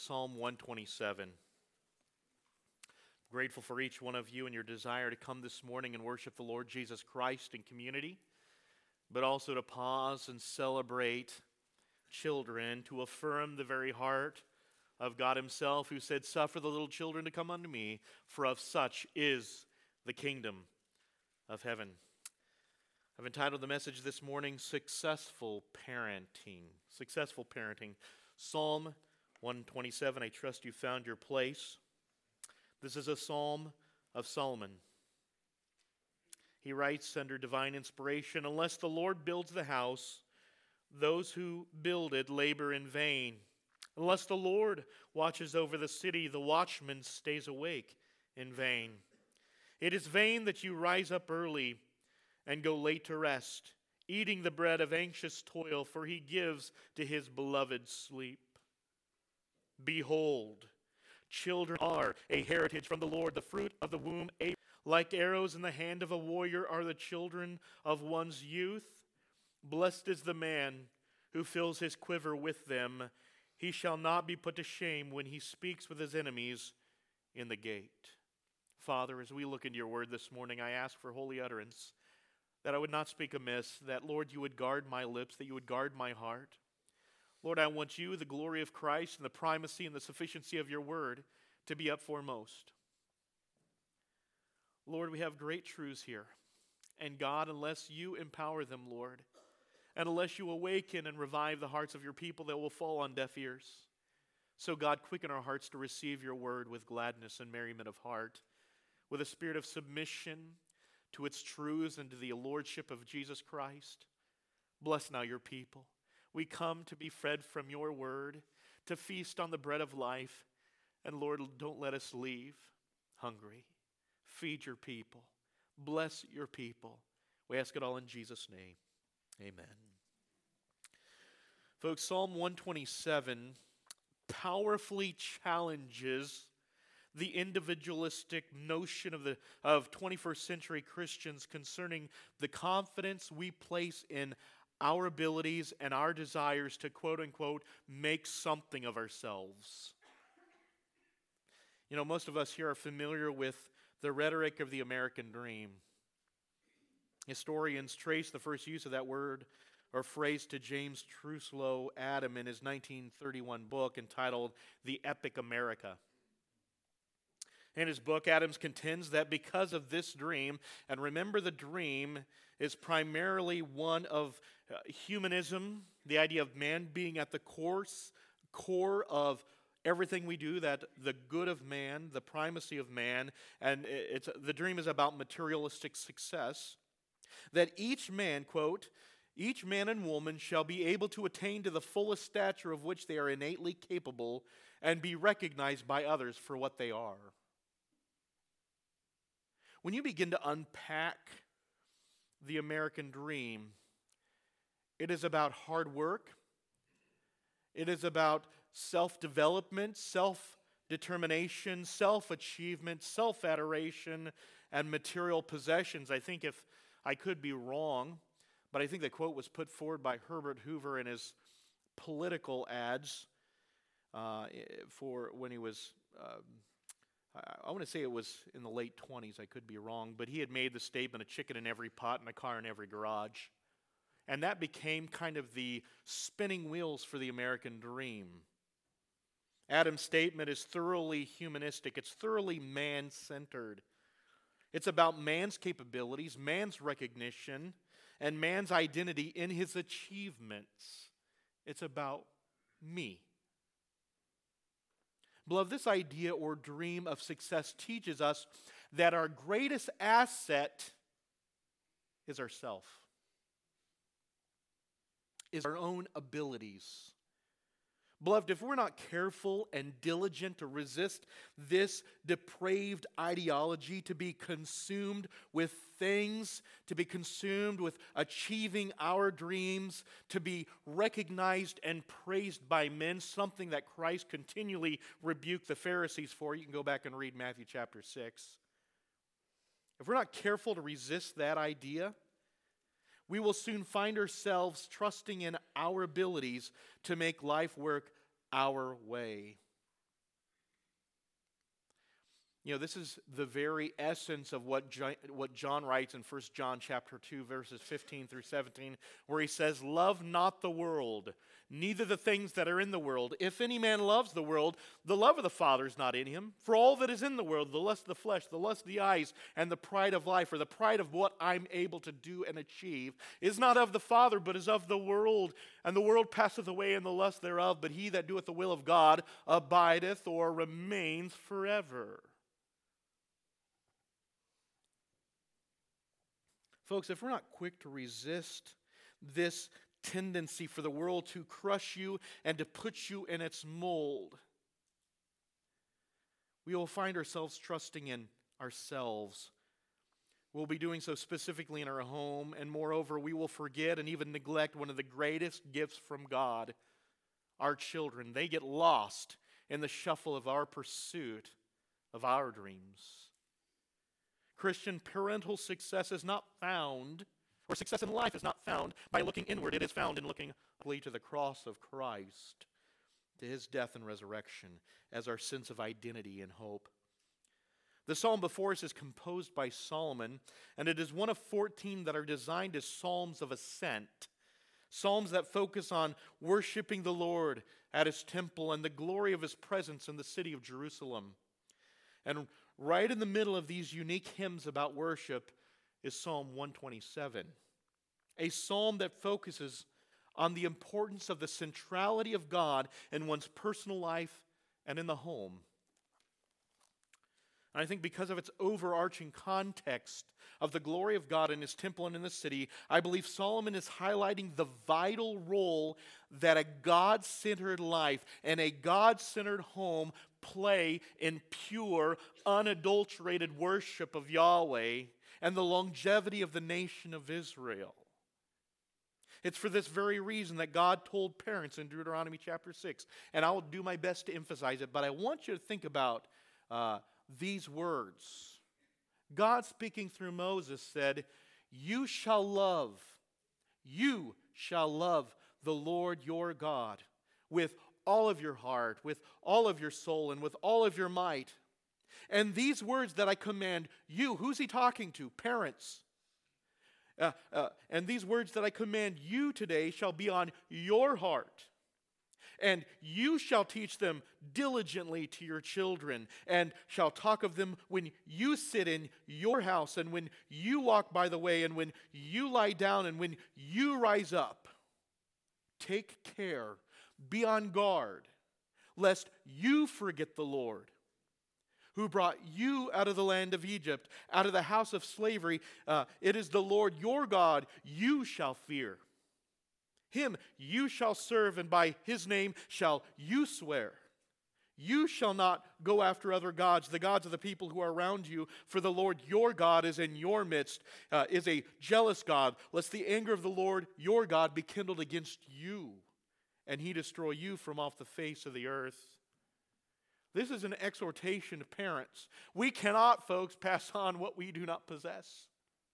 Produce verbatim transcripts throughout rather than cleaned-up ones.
Psalm one twenty-seven. Grateful for each one of you and your desire to come this morning and worship the Lord Jesus Christ in community, but also to pause and celebrate children, to affirm the very heart of God himself, who said, "Suffer the little children to come unto me, for of such is the kingdom of heaven." I've entitled the message this morning, Successful Parenting. Successful Parenting. Psalm one twenty-seven, I trust you found your place. This is a psalm of Solomon. He writes under divine inspiration, "Unless the Lord builds the house, those who build it labor in vain. Unless the Lord watches over the city, the watchman stays awake in vain. It is vain that you rise up early and go late to rest, eating the bread of anxious toil, for he gives to his beloved sleep. Behold, children are a heritage from the Lord, the fruit of the womb. A- like arrows in the hand of a warrior are the children of one's youth. Blessed is the man who fills his quiver with them. He shall not be put to shame when he speaks with his enemies in the gate." Father, as we look into your word this morning, I ask for holy utterance, that I would not speak amiss, that, Lord, you would guard my lips, that you would guard my heart. Lord, I want you, the glory of Christ, and the primacy and the sufficiency of your word to be up foremost. Lord, we have great truths here. And God, unless you empower them, Lord, and unless you awaken and revive the hearts of your people, they will fall on deaf ears. So God, quicken our hearts to receive your word with gladness and merriment of heart, with a spirit of submission to its truths and to the lordship of Jesus Christ. Bless now your people. We come to be fed from your word, to feast on the bread of life. And Lord, don't let us leave hungry. Feed your people. Bless your people. We ask it all in Jesus' name. Amen. Folks, Psalm one twenty-seven powerfully challenges the individualistic notion of the of twenty-first century Christians concerning the confidence we place in our abilities and our desires to, quote unquote, make something of ourselves. You know, most of us here are familiar with the rhetoric of the American dream. Historians trace the first use of that word or phrase to James Truslow Adam in his nineteen thirty-one book entitled The Epic America. In his book, Adams contends that because of this dream, and remember the dream is primarily one of uh, humanism, the idea of man being at the course, core of everything we do, that the good of man, the primacy of man, and it's the dream is about materialistic success, that each man, quote, each man and woman shall be able to attain to the fullest stature of which they are innately capable and be recognized by others for what they are. When you begin to unpack the American dream, it is about hard work. It is about self-development, self-determination, self-achievement, self-adoration, and material possessions. I think if I could be wrong, but I think the quote was put forward by Herbert Hoover in his political ads uh, for when he was... Uh, I want to say it was in the late twenties, I could be wrong, but he had made the statement, a chicken in every pot and a car in every garage. And that became kind of the spinning wheels for the American dream. Adam's statement is thoroughly humanistic. It's thoroughly man-centered. It's about man's capabilities, man's recognition, and man's identity in his achievements. It's about me. Beloved, this idea or dream of success teaches us that our greatest asset is ourself, is our own abilities. Beloved, if we're not careful and diligent to resist this depraved ideology, to be consumed with things, to be consumed with achieving our dreams, to be recognized and praised by men, something that Christ continually rebuked the Pharisees for. You can go back and read Matthew chapter six. If we're not careful to resist that idea, we will soon find ourselves trusting in our abilities to make life work our way. You know, this is the very essence of what John, what John writes in First John chapter two, verses fifteen through seventeen, where he says, "Love not the world, neither the things that are in the world. If any man loves the world, the love of the Father is not in him. For all that is in the world, the lust of the flesh, the lust of the eyes, and the pride of life, or the pride of what I'm able to do and achieve, is not of the Father, but is of the world. And the world passeth away, and the lust thereof, but he that doeth the will of God abideth," or remains forever. Folks, if we're not quick to resist this tendency for the world to crush you and to put you in its mold, we will find ourselves trusting in ourselves. We'll be doing so specifically in our home, and moreover, we will forget and even neglect one of the greatest gifts from God, our children. They get lost in the shuffle of our pursuit of our dreams. Christian parental success is not found, or success in life is not found by looking inward. It is found in looking to the cross of Christ, to his death and resurrection as our sense of identity and hope. The psalm before us is composed by Solomon, and it is one of fourteen that are designed as psalms of ascent, psalms that focus on worshiping the Lord at his temple and the glory of his presence in the city of Jerusalem. And right in the middle of these unique hymns about worship is Psalm one twenty-seven, a psalm that focuses on the importance of the centrality of God in one's personal life and in the home. And I think because of its overarching context of the glory of God in his temple and in the city, I believe Solomon is highlighting the vital role that a God-centered life and a God-centered home play in pure, unadulterated worship of Yahweh and the longevity of the nation of Israel. It's for this very reason that God told parents in Deuteronomy chapter six, and I will do my best to emphasize it, but I want you to think about uh, these words. God, speaking through Moses, said, "You shall love, you shall love the Lord your God with all of your heart, with all of your soul, and with all of your might. And these words that I command you," who's he talking to? Parents. Uh, uh, "and these words that I command you today shall be on your heart. And you shall teach them diligently to your children, and shall talk of them when you sit in your house, and when you walk by the way, and when you lie down, and when you rise up. Take care, be on guard, lest you forget the Lord, who brought you out of the land of Egypt, out of the house of slavery. Uh, it is the Lord your God you shall fear. Him you shall serve, and by his name shall you swear. You shall not go after other gods, the gods of the people who are around you, for the Lord your God is in your midst, uh, is a jealous God, lest the anger of the Lord your God be kindled against you, and he destroy you from off the face of the earth." This is an exhortation to parents. We cannot, folks, pass on what we do not possess.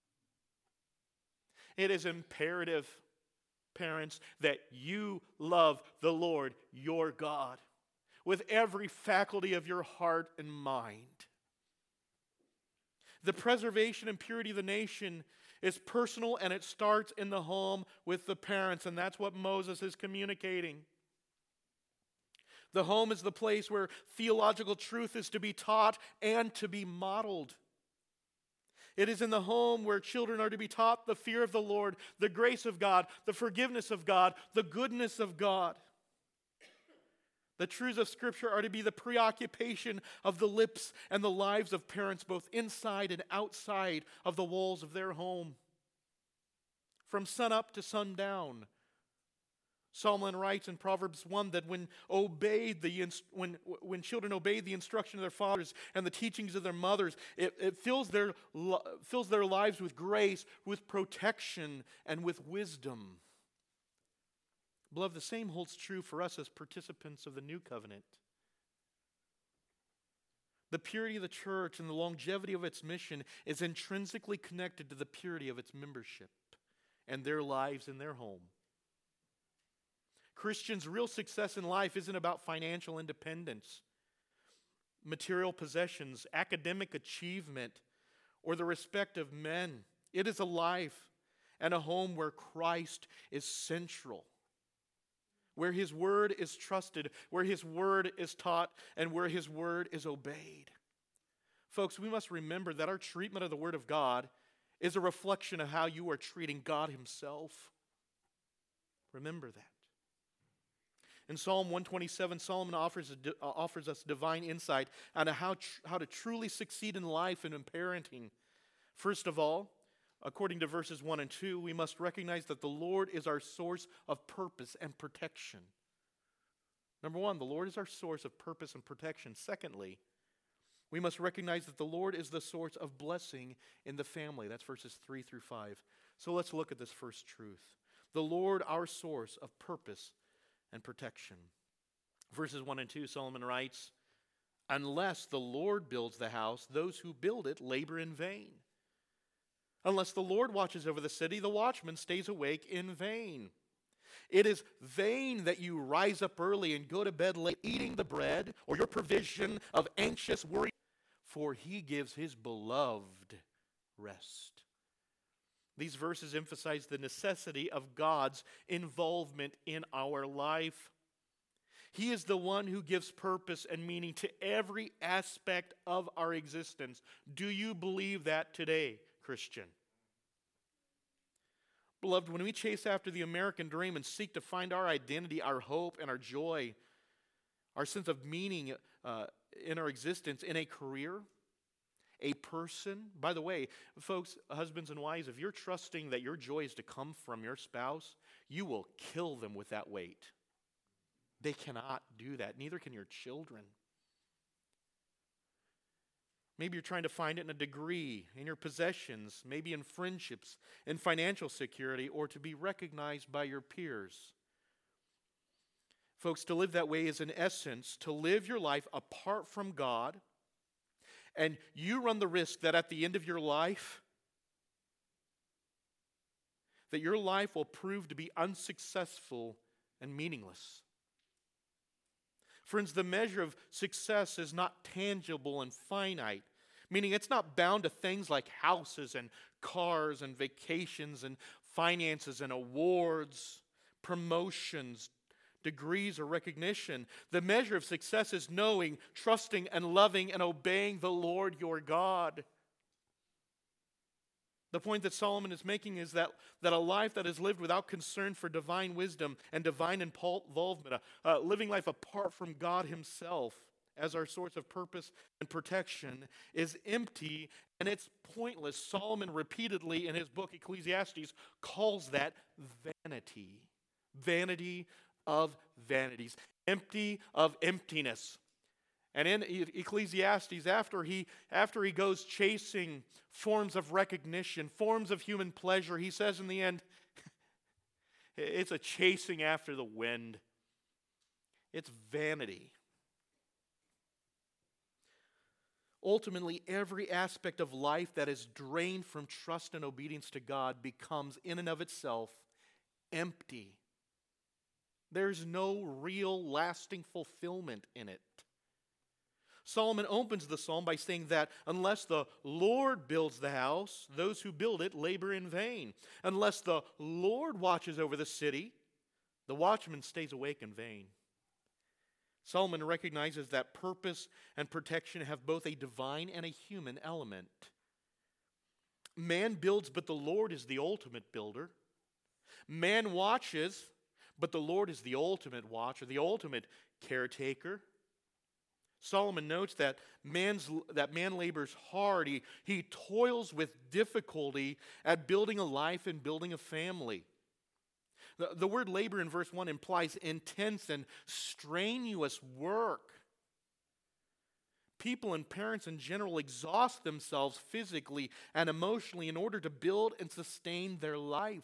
It is imperative, parents, that you love the Lord your God with every faculty of your heart and mind. The preservation and purity of the nation is personal, and it starts in the home with the parents, and that's what Moses is communicating. The home is the place where theological truth is to be taught and to be modeled. It is in the home where children are to be taught the fear of the Lord, the grace of God, the forgiveness of God, the goodness of God. The truths of Scripture are to be the preoccupation of the lips and the lives of parents, both inside and outside of the walls of their home. From sunup to sundown, Solomon writes in Proverbs one that when obeyed the inst- when when children obey the instruction of their fathers and the teachings of their mothers, it, it fills their fills their lives with grace, with protection, and with wisdom. Beloved, the same holds true for us as participants of the new covenant. The purity of the church and the longevity of its mission is intrinsically connected to the purity of its membership and their lives in their home. Christians' real success in life isn't about financial independence. material possessions, academic achievement, or the respect of men. It is a life and a home where Christ is central, where His word is trusted, where His word is taught, and where His word is obeyed. Folks, we must remember that our treatment of the Word of God is a reflection of how you are treating God Himself. Remember that. In Psalm one twenty-seven, Solomon offers, a, uh, offers us divine insight on how, tr- how to truly succeed in life and in parenting. First of all, according to verses one and two, we must recognize that the Lord is our source of purpose and protection. Number one, the Lord is our source of purpose and protection. Secondly, we must recognize that the Lord is the source of blessing in the family. That's verses three through five. So let's look at this first truth. The Lord, our source of purpose and protection. Verses one and two, Solomon writes, "Unless the Lord builds the house, those who build it labor in vain. Unless the Lord watches over the city, the watchman stays awake in vain. It is vain that you rise up early and go to bed late, eating the bread or your provision of anxious worry, for He gives His beloved rest." These verses emphasize the necessity of God's involvement in our life. He is the one who gives purpose and meaning to every aspect of our existence. Do you believe that today, Christian? Beloved, when we chase after the American dream and seek to find our identity, our hope, and our joy, our sense of meaning uh, in our existence, in a career, a person, by the way, folks, husbands and wives, if you're trusting that your joy is to come from your spouse, you will kill them with that weight. They cannot do that. Neither can your children. Maybe you're trying to find it in a degree, in your possessions, maybe in friendships, in financial security, or to be recognized by your peers. Folks, to live that way is in essence to live your life apart from God, and you run the risk that at the end of your life, that your life will prove to be unsuccessful and meaningless. Friends, the measure of success is not tangible and finite, meaning it's not bound to things like houses and cars and vacations and finances and awards, promotions, degrees, or recognition. The measure of success is knowing, trusting, and loving and obeying the Lord your God. The point that Solomon is making is that, that a life that is lived without concern for divine wisdom and divine involvement, a, a living life apart from God Himself as our source of purpose and protection, is empty and it's pointless. Solomon repeatedly in his book Ecclesiastes calls that vanity. Vanity of vanities. Empty of emptiness. And in Ecclesiastes, after he, after he goes chasing forms of recognition, forms of human pleasure, he says in the end, it's a chasing after the wind. It's vanity. Ultimately, every aspect of life that is drained from trust and obedience to God becomes in and of itself empty. There's no real lasting fulfillment in it. Solomon opens the psalm by saying that unless the Lord builds the house, those who build it labor in vain. Unless the Lord watches over the city, the watchman stays awake in vain. Solomon recognizes that purpose and protection have both a divine and a human element. Man builds, but the Lord is the ultimate builder. Man watches, but the Lord is the ultimate watcher, the ultimate caretaker. Solomon notes that man's that man labors hard. He, he toils with difficulty at building a life and building a family. The, the word labor in verse one implies intense and strenuous work. People and parents in general exhaust themselves physically and emotionally in order to build and sustain their life.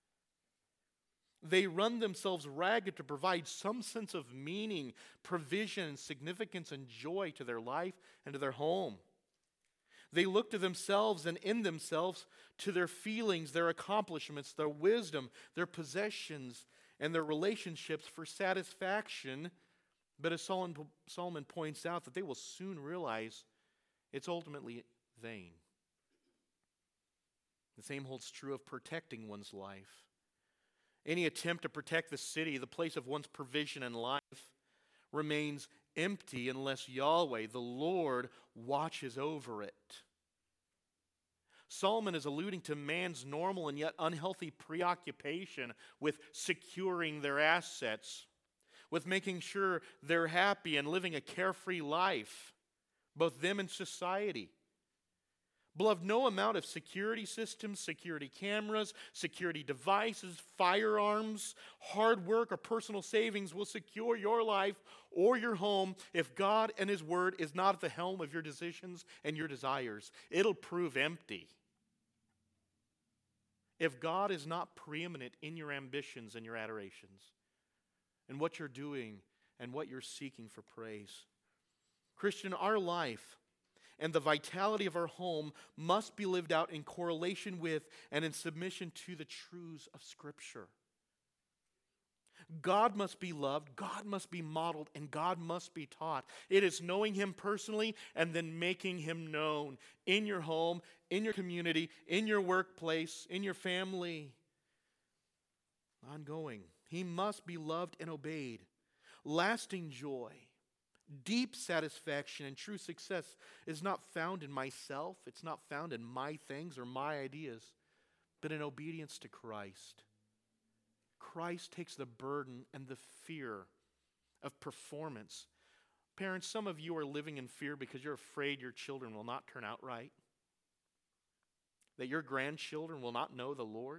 They run themselves ragged to provide some sense of meaning, provision, significance, and joy to their life and to their home. They look to themselves and in themselves to their feelings, their accomplishments, their wisdom, their possessions, and their relationships for satisfaction But as Solomon, Solomon points out, that they will soon realize it's ultimately vain. The same holds true of protecting one's life. Any attempt to protect the city, the place of one's provision and life, remains empty unless Yahweh, the Lord, watches over it. Solomon is alluding to man's normal and yet unhealthy preoccupation with securing their assets, with making sure they're happy and living a carefree life, both them and society. Beloved, no amount of security systems, security cameras, security devices, firearms, hard work, or personal savings will secure your life or your home if God and His Word is not at the helm of your decisions and your desires. It'll prove empty. If God is not preeminent in your ambitions and your adorations, and what you're doing and what you're seeking for praise. Christian, our life and the vitality of our home must be lived out in correlation with and in submission to the truths of Scripture. God must be loved, God must be modeled, and God must be taught. It is knowing Him personally and then making Him known in your home, in your community, in your workplace, in your family. Ongoing. He must be loved and obeyed. Lasting joy, deep satisfaction, and true success is not found in myself. It's not found in my things or my ideas, but in obedience to Christ. Christ takes the burden and the fear of performance. Parents, some of you are living in fear because you're afraid your children will not turn out right, that your grandchildren will not know the Lord.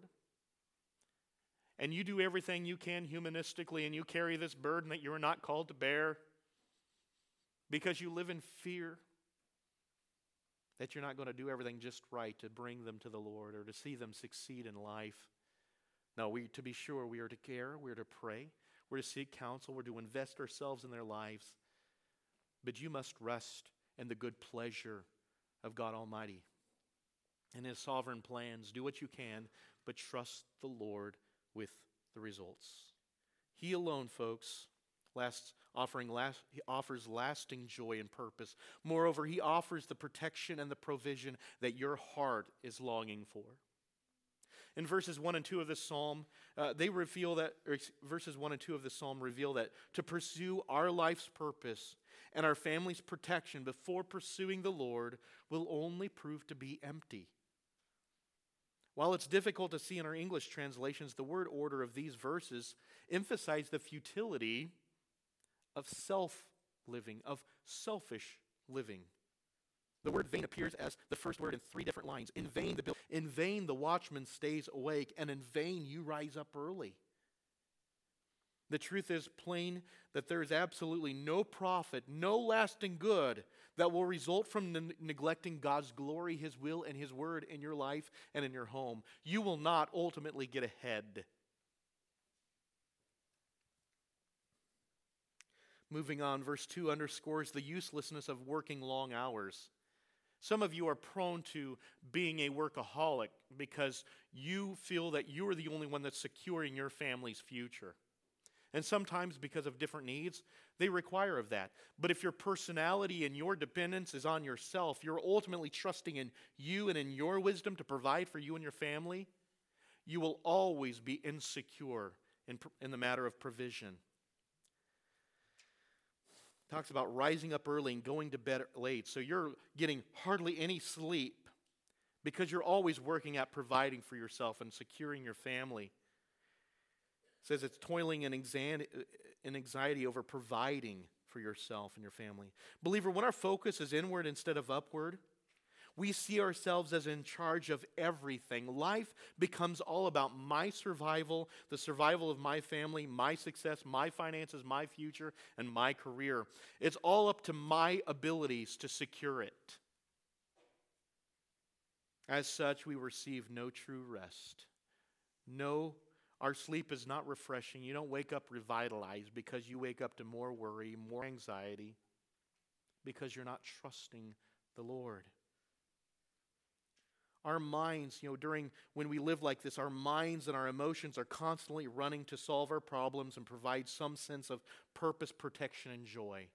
And you do everything you can humanistically, and you carry this burden that you are not called to bear because you live in fear that you're not going to do everything just right to bring them to the Lord or to see them succeed in life. No, we, to be sure, we are to care, we are to pray, we're to seek counsel, we're to invest ourselves in their lives. But you must rest in the good pleasure of God Almighty and His sovereign plans. Do what you can, but trust the Lord with the results. He alone, folks, lasts, offering last, he offers lasting joy and purpose. Moreover, He offers the protection and the provision that your heart is longing for. In verses one and two of this psalm, uh, they reveal that, or verses one and two of this psalm reveal that to pursue our life's purpose and our family's protection before pursuing the Lord will only prove to be empty. While it's difficult to see in our English translations, the word order of these verses emphasize the futility of self-living, of selfish living. The word vain appears as the first word in three different lines. In vain, the, in vain the watchman stays awake, and in vain you rise up early. The truth is plain that there is absolutely no profit, no lasting good that will result from ne- neglecting God's glory, His will, and His word in your life and in your home. You will not ultimately get ahead. Moving on, verse two underscores the uselessness of working long hours. Some of you are prone to being a workaholic because you feel that you are the only one that's securing your family's future. And sometimes because of different needs, they require of that. But if your personality and your dependence is on yourself, you're ultimately trusting in you and in your wisdom to provide for you and your family, you will always be insecure in, in the matter of provision. Talks about rising up early and going to bed late. So you're getting hardly any sleep because you're always working at providing for yourself and securing your family. It says it's toiling and anxiety over providing for yourself and your family. Believer, when our focus is inward instead of upward, we see ourselves as in charge of everything. Life becomes all about my survival, the survival of my family, my success, my finances, my future, and my career. It's all up to my abilities to secure it. As such, we receive no true rest. No, our sleep is not refreshing. You don't wake up revitalized because you wake up to more worry, more anxiety, because you're not trusting the Lord. Our minds, you know, during when we live like this, our minds and our emotions are constantly running to solve our problems and provide some sense of purpose, protection, and joy.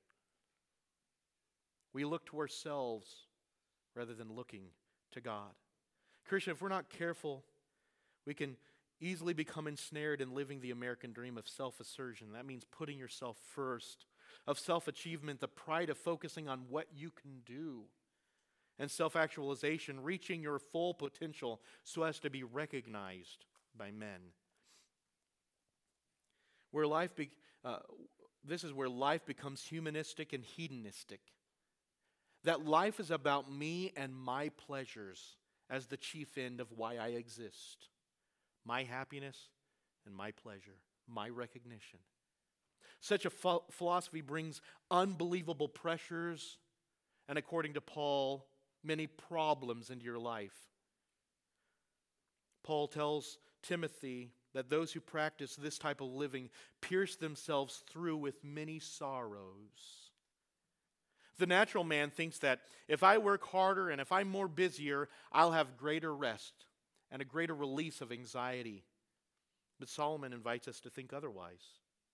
We look to ourselves rather than looking to God. Christian, if we're not careful, we can easily become ensnared in living the American dream of self-assertion. That means putting yourself first, of self-achievement, the pride of focusing on what you can do, and self-actualization, reaching your full potential so as to be recognized by men. Where life, be, uh, this is where life becomes humanistic and hedonistic. That life is about me and my pleasures as the chief end of why I exist. My happiness and my pleasure, my recognition. Such a ph- philosophy brings unbelievable pressures and, according to Paul, many problems into your life. Paul tells Timothy that those who practice this type of living pierce themselves through with many sorrows. The natural man thinks that if I work harder and if I'm more busier, I'll have greater rest and a greater release of anxiety. But Solomon invites us to think otherwise.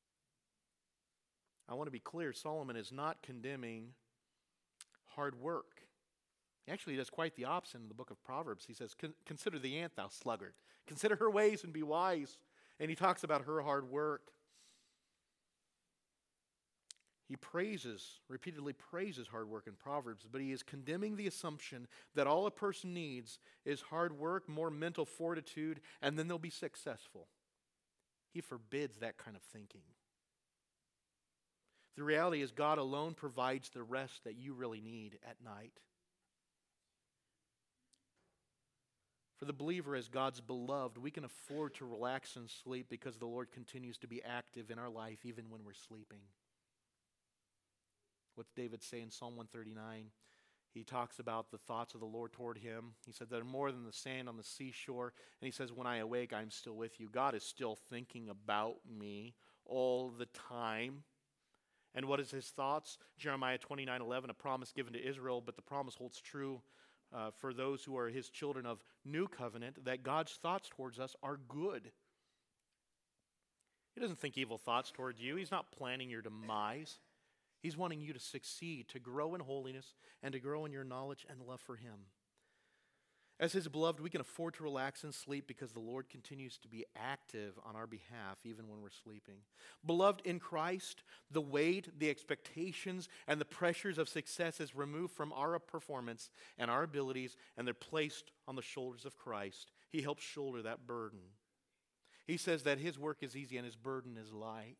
I want to be clear, Solomon is not condemning hard work. Actually, he does quite the opposite in the book of Proverbs. He says, consider the ant, thou sluggard. Consider her ways and be wise. And he talks about her hard work. He praises, repeatedly praises hard work in Proverbs, but he is condemning the assumption that all a person needs is hard work, more mental fortitude, and then they'll be successful. He forbids that kind of thinking. The reality is God alone provides the rest that you really need at night. For the believer, as God's beloved, we can afford to relax and sleep because the Lord continues to be active in our life even when we're sleeping. What's David say in Psalm one thirty-nine? He talks about the thoughts of the Lord toward him. He said, they're more than the sand on the seashore. And he says, when I awake, I'm still with you. God is still thinking about me all the time. And what is his thoughts? Jeremiah twenty-nine eleven, a promise given to Israel, but the promise holds true uh, for those who are his children of new covenant, that God's thoughts towards us are good. He doesn't think evil thoughts toward you. He's not planning your demise. He's wanting you to succeed, to grow in holiness, and to grow in your knowledge and love for him. As his beloved, we can afford to relax and sleep because the Lord continues to be active on our behalf even when we're sleeping. Beloved in Christ, the weight, the expectations, and the pressures of success is removed from our performance and our abilities, and they're placed on the shoulders of Christ. He helps shoulder that burden. He says that his work is easy and his burden is light.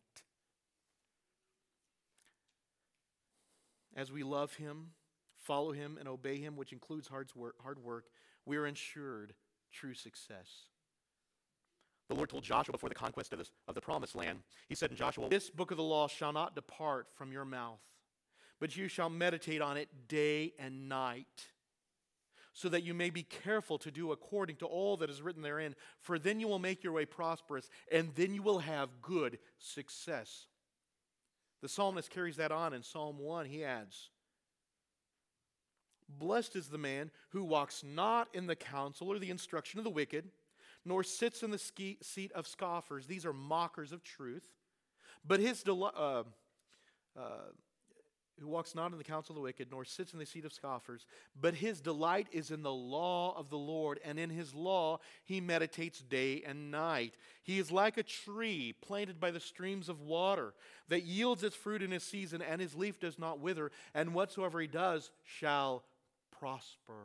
As we love him, follow him, and obey him, which includes hard work, hard work, we are ensured true success. The Lord told Joshua before the conquest of, this, of the promised land, he said in Joshua, this book of the law shall not depart from your mouth, but you shall meditate on it day and night, so that you may be careful to do according to all that is written therein, for then you will make your way prosperous, and then you will have good success. The psalmist carries that on in Psalm one. He adds, blessed is the man who walks not in the counsel or the instruction of the wicked, nor sits in the ski- seat of scoffers. These are mockers of truth. But his deli- uh, uh, who walks not in the counsel of the wicked, nor sits in the seat of scoffers, but his delight is in the law of the Lord, and in his law he meditates day and night. He is like a tree planted by the streams of water that yields its fruit in his season, and his leaf does not wither, and whatsoever he does shall prosper.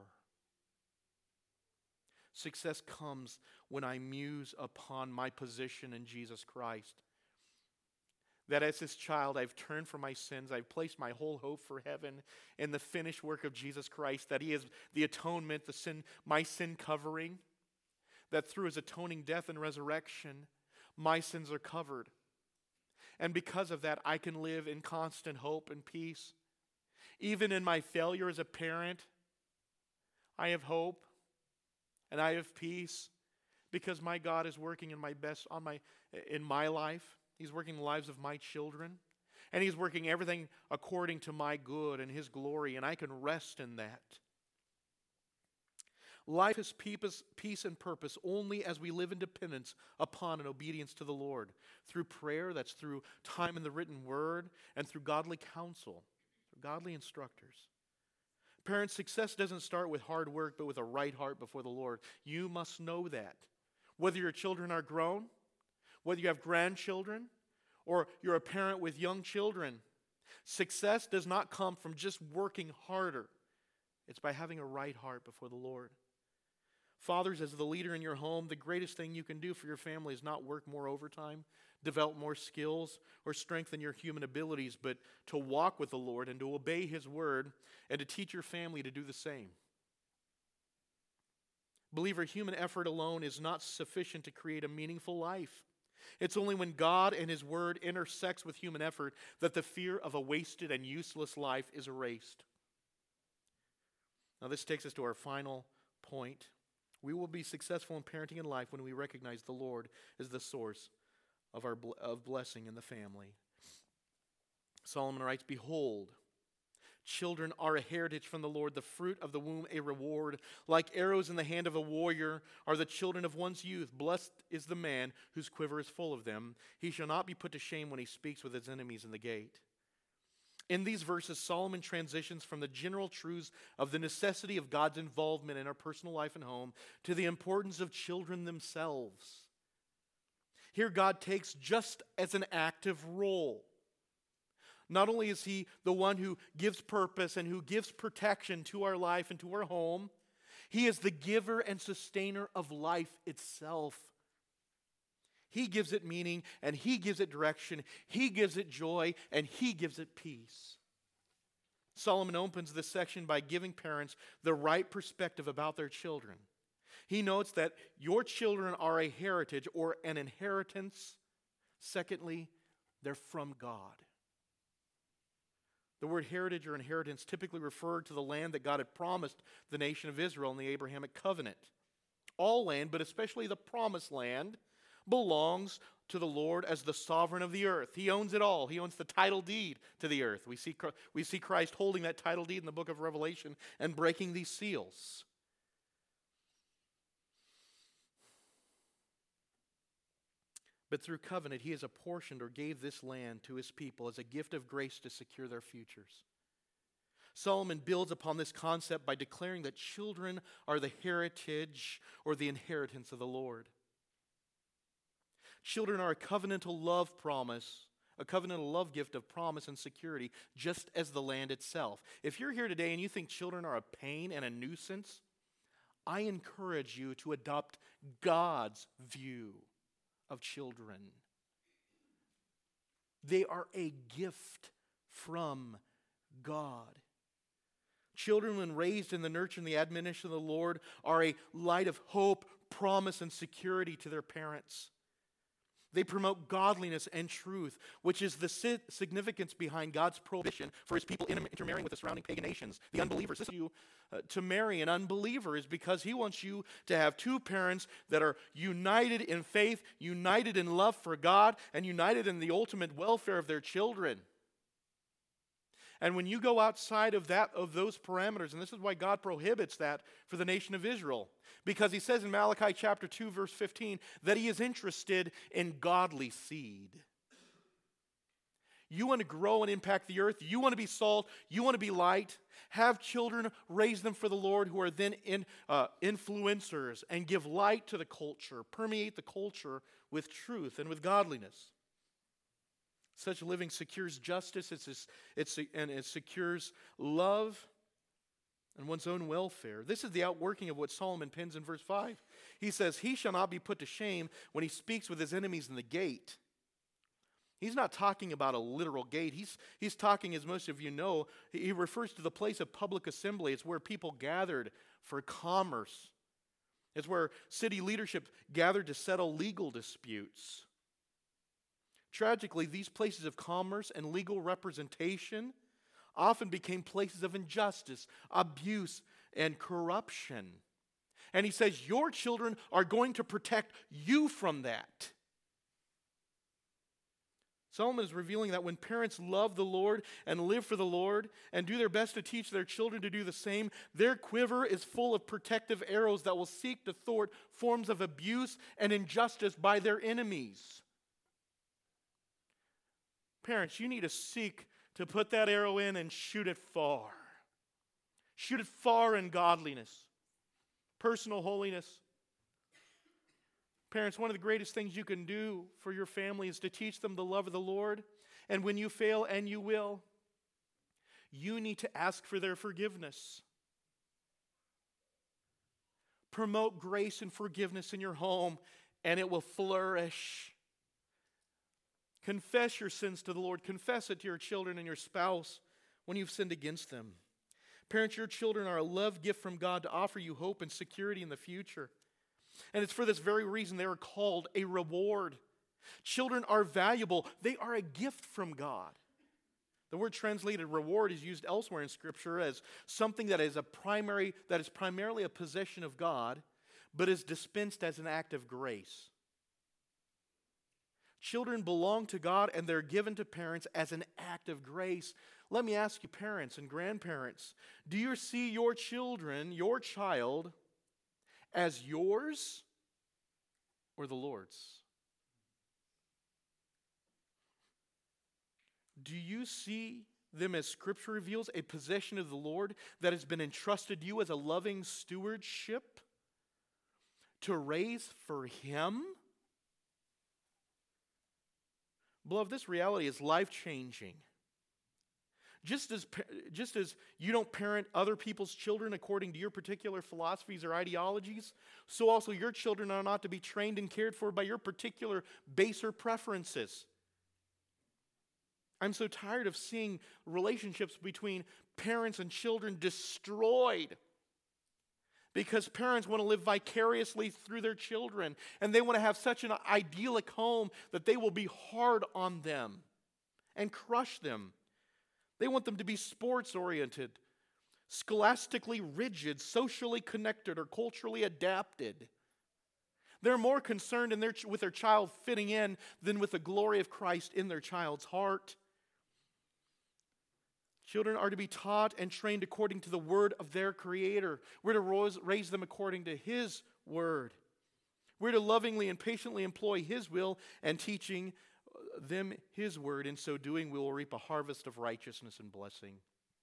Success comes when I muse upon my position in Jesus Christ. That as his child, I've turned from my sins. I've placed my whole hope for heaven in the finished work of Jesus Christ. That he is the atonement, the sin, my sin covering. That through his atoning death and resurrection, my sins are covered. And because of that, I can live in constant hope and peace. Even in my failure as a parent, I have hope and I have peace because my God is working in my best on my in my life. He's working the lives of my children. And he's working everything according to my good and his glory. And I can rest in that. Life is peace, peace and purpose only as we live in dependence upon and obedience to the Lord. Through prayer, that's through time in the written word, and through godly counsel, through godly instructors. Parents, success doesn't start with hard work, but with a right heart before the Lord. You must know that. Whether your children are grown, whether you have grandchildren, or you're a parent with young children, success does not come from just working harder. It's by having a right heart before the Lord. Fathers, as the leader in your home, the greatest thing you can do for your family is not work more overtime, develop more skills, or strengthen your human abilities, but to walk with the Lord and to obey His word and to teach your family to do the same. Believer, human effort alone is not sufficient to create a meaningful life. It's only when God and His word intersects with human effort that the fear of a wasted and useless life is erased. Now this takes us to our final point. We will be successful in parenting in life when we recognize the Lord as the source of our of blessing in the family. Solomon writes, "Behold, children are a heritage from the Lord, the fruit of the womb a reward. Like arrows in the hand of a warrior are the children of one's youth. Blessed is the man whose quiver is full of them. He shall not be put to shame when he speaks with his enemies in the gate." In these verses, Solomon transitions from the general truths of the necessity of God's involvement in our personal life and home to the importance of children themselves. Here, God takes just as an active role. Not only is He the one who gives purpose and who gives protection to our life and to our home, He is the giver and sustainer of life itself. He gives it meaning, and He gives it direction. He gives it joy, and He gives it peace. Solomon opens this section by giving parents the right perspective about their children. He notes that your children are a heritage or an inheritance. Secondly, they're from God. The word heritage or inheritance typically referred to the land that God had promised the nation of Israel in the Abrahamic covenant. All land, but especially the promised land, belongs to the Lord as the sovereign of the earth. He owns it all. He owns the title deed to the earth. We see, we see Christ holding that title deed in the book of Revelation and breaking these seals. But through covenant, He has apportioned or gave this land to His people as a gift of grace to secure their futures. Solomon builds upon this concept by declaring that children are the heritage or the inheritance of the Lord. Children are a covenantal love promise, a covenantal love gift of promise and security, just as the land itself. If you're here today and you think children are a pain and a nuisance, I encourage you to adopt God's view of children. They are a gift from God. Children, when raised in the nurture and the admonition of the Lord, are a light of hope, promise, and security to their parents. They promote godliness and truth, which is the significance behind God's prohibition for His people intermarrying with the surrounding pagan nations, the unbelievers. This is you uh, to marry an unbeliever is because He wants you to have two parents that are united in faith, united in love for God, and united in the ultimate welfare of their children. And when you go outside of that, of those parameters, and this is why God prohibits that for the nation of Israel, because He says in Malachi chapter two, verse fifteen, that He is interested in godly seed. You want to grow and impact the earth. You want to be salt. You want to be light. Have children, raise them for the Lord, who are then in, uh, influencers and give light to the culture, permeate the culture with truth and with godliness. Such living secures justice, it's, it's, and it secures love and one's own welfare. This is the outworking of what Solomon pens in verse five. He says, "He shall not be put to shame when he speaks with his enemies in the gate." He's not talking about a literal gate. He's, he's talking, as most of you know, he refers to the place of public assembly. It's where people gathered for commerce. It's where city leadership gathered to settle legal disputes. Tragically, these places of commerce and legal representation often became places of injustice, abuse, and corruption. And he says, your children are going to protect you from that. Solomon is revealing that when parents love the Lord and live for the Lord and do their best to teach their children to do the same, their quiver is full of protective arrows that will seek to thwart forms of abuse and injustice by their enemies. Parents, you need to seek to put that arrow in and shoot it far. Shoot it far in godliness, personal holiness. Parents, one of the greatest things you can do for your family is to teach them the love of the Lord. And when you fail, and you will, you need to ask for their forgiveness. Promote grace and forgiveness in your home, and it will flourish. Confess your sins to the Lord. Confess it to your children and your spouse when you've sinned against them. Parents, your children are a love gift from God to offer you hope and security in the future. And it's for this very reason they are called a reward. Children are valuable. They are a gift from God. The word translated reward is used elsewhere in Scripture as something that is a primary, that is primarily a possession of God, but is dispensed as an act of grace. Children belong to God and they're given to parents as an act of grace. Let me ask you, parents and grandparents, do you see your children, your child, as yours or the Lord's? Do you see them, as Scripture reveals, a possession of the Lord that has been entrusted to you as a loving stewardship to raise for Him? Beloved, this reality is life-changing. Just as, just as you don't parent other people's children according to your particular philosophies or ideologies, so also your children are not to be trained and cared for by your particular baser preferences. I'm so tired of seeing relationships between parents and children destroyed because parents want to live vicariously through their children, and they want to have such an idyllic home that they will be hard on them and crush them. They want them to be sports-oriented, scholastically rigid, socially connected, or culturally adapted. They're more concerned in their, with their child fitting in than with the glory of Christ in their child's heart. Children are to be taught and trained according to the word of their Creator. We're to raise them according to His word. We're to lovingly and patiently employ His will and teaching them His word. In so doing, we will reap a harvest of righteousness and blessing.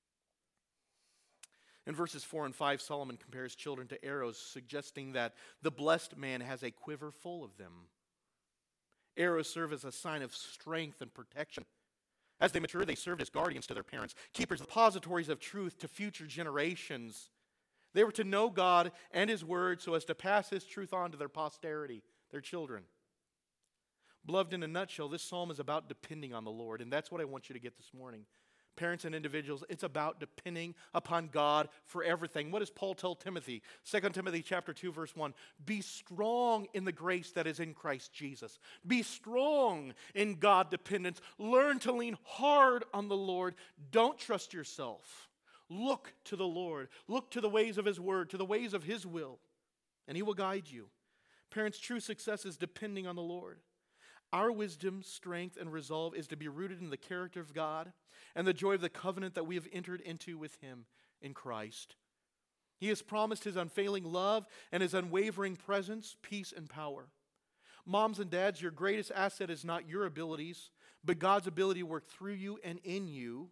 In verses four and five, Solomon compares children to arrows, suggesting that the blessed man has a quiver full of them. Arrows serve as a sign of strength and protection. As they mature, they serve as guardians to their parents, keepers, depositories of truth to future generations. They were to know God and His word so as to pass His truth on to their posterity, their children. Beloved, in a nutshell, this psalm is about depending on the Lord, and that's what I want you to get this morning. Parents and individuals, it's about depending upon God for everything. What does Paul tell Timothy? Second Timothy chapter two, verse one. Be strong in the grace that is in Christ Jesus. Be strong in God dependence. Learn to lean hard on the Lord. Don't trust yourself. Look to the Lord. Look to the ways of His word, to the ways of His will, and He will guide you. Parents, true success is depending on the Lord. Our wisdom, strength, and resolve is to be rooted in the character of God and the joy of the covenant that we have entered into with Him in Christ. He has promised His unfailing love and His unwavering presence, peace, and power. Moms and dads, your greatest asset is not your abilities, but God's ability to work through you and in you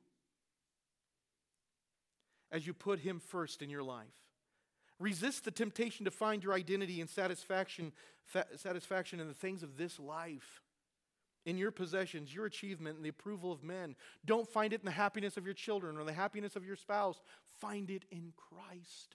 as you put Him first in your life. Resist the temptation to find your identity and satisfaction, fa- satisfaction in the things of this life. In your possessions, your achievement, and the approval of men. Don't find it in the happiness of your children or the happiness of your spouse. Find it in Christ.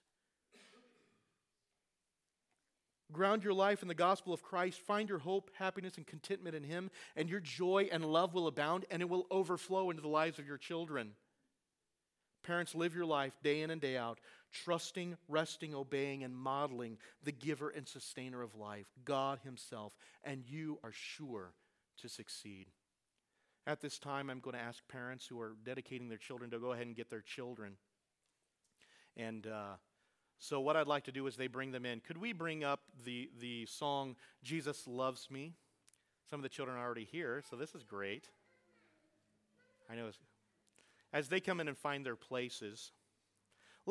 Ground your life in the gospel of Christ. Find your hope, happiness, and contentment in Him, and your joy and love will abound, and it will overflow into the lives of your children. Parents, live your life day in and day out, trusting, resting, obeying, and modeling the giver and sustainer of life, God Himself, and you are sure to succeed. At this time, I'm going to ask parents who are dedicating their children to go ahead and get their children. And uh, so what I'd like to do is they bring them in. Could we bring up the, the song, Jesus Loves Me? Some of the children are already here, so this is great. I know. As they come in and find their places,